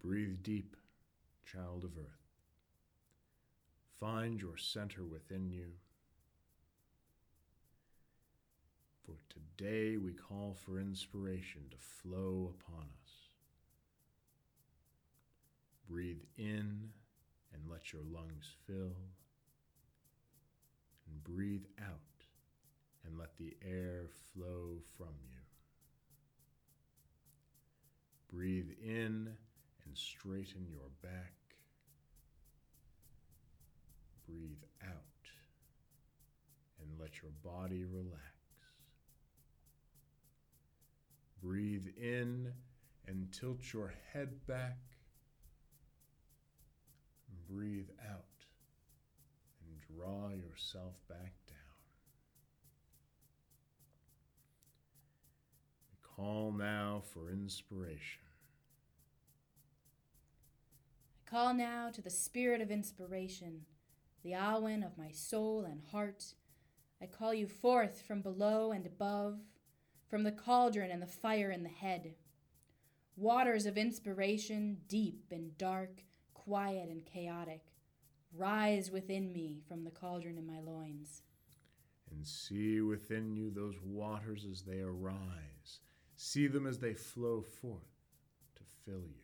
Breathe deep, child of earth. Find your center within you. For today we call for inspiration to flow upon us. Breathe in and let your lungs fill. And breathe out and let the air flow from you. Breathe in and straighten your back. Breathe out and let your body relax. Breathe in and tilt your head back. Breathe out and draw yourself back down. We call now for inspiration. I call now to the spirit of inspiration, the Awen of my soul and heart. I call you forth from below and above, from the cauldron and the fire in the head. Waters of inspiration, deep and dark, quiet and chaotic, rise within me from the cauldron in my loins. And see within you those waters as they arise. See them as they flow forth to fill you.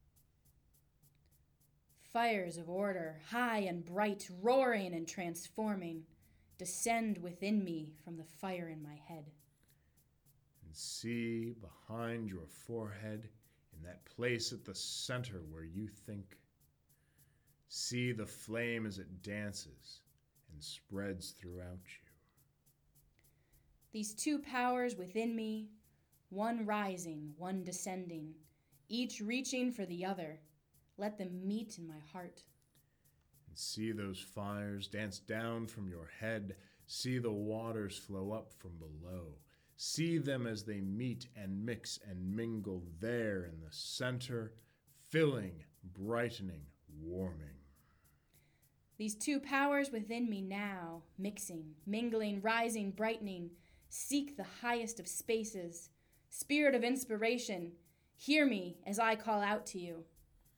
Fires of order, high and bright, roaring and transforming, descend within me from the fire in my head. And see behind your forehead, in that place at the center where you think, see the flame as it dances and spreads throughout you. These two powers within me, one rising, one descending, each reaching for the other, let them meet in my heart. And see those fires dance down from your head. See the waters flow up from below. See them as they meet and mix and mingle there in the center, filling, brightening, warming. These two powers within me now, mixing, mingling, rising, brightening, seek the highest of spaces. Spirit of inspiration, hear me as I call out to you.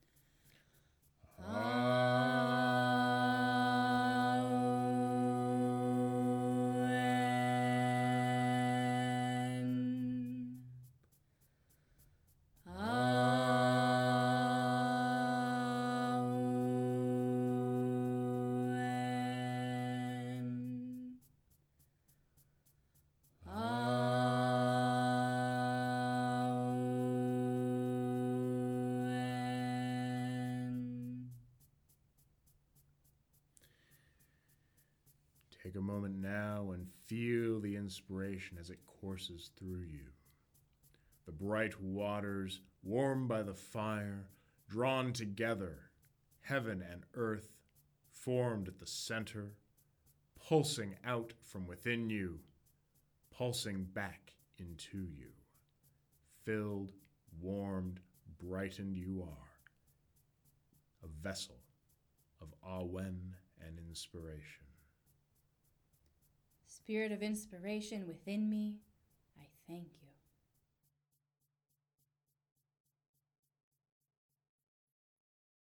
Take a moment now and feel the inspiration as it courses through you. The bright waters, warmed by the fire, drawn together, heaven and earth, formed at the center, pulsing out from within you, pulsing back into you. Filled, warmed, brightened you are, a vessel of Awen and inspiration. Spirit of inspiration within me, I thank you.